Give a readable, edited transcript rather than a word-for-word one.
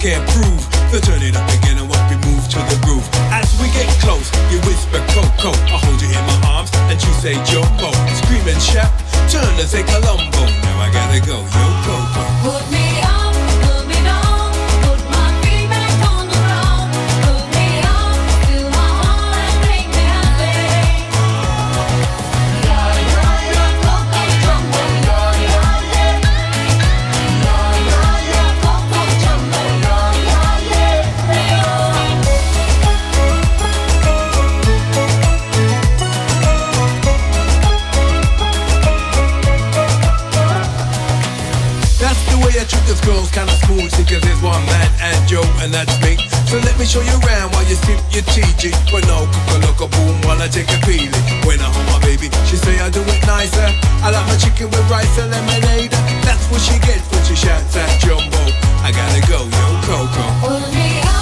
can't prove. So turn it up again and watch me move to the groove. As we get close, you whisper Coco. I hold you in my arms and you say Jumbo. Scream and shout, turn and say Colombo. Now I gotta go, yo Coco. Put me on, put me down, put my feet back on the ground. Put me on, fill my heart and make me happy. Yeah, yeah, yeah, Coco Jumbo. Yeah, yeah, yeah. Yeah, yeah, yeah, Coco Jumbo. Yeah, yeah, yeah. That's the way I treat those girls, kinda smooth. See, cause there's one man and Joe, and that's me. So let me show you around while you sip your TG. But no, cook a boom while I take a peeling. When I hold my baby, she say I do it nicer. I like my chicken with rice and lemonade. That's what she gets when she shouts at Jumbo. I gotta go, yo Coco. Put me on.